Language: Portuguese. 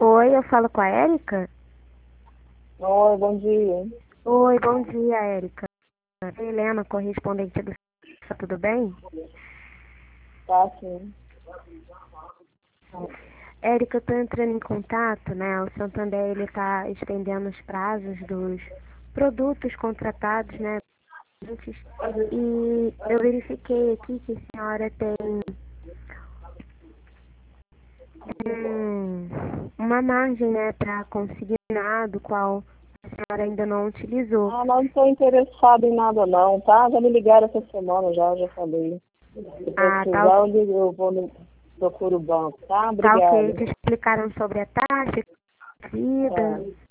Oi, eu falo com a Érica? Oi, bom dia. Oi, bom dia, Érica. Helena, correspondente do Tá tudo bem? Tá sim. Érica, eu tô entrando em contato, né? O Santander, ele tá estendendo os prazos dos produtos contratados, né? E eu verifiquei aqui que a senhora tem uma margem, né, para consignado, qual a senhora ainda não utilizou. Ah, não estou interessada em nada não, tá? Já me ligaram essa semana já falei. Se Ah, precisar, eu vou no procuro o banco, tá? tá ok. Obrigada. Te explicaram sobre a taxa, vida.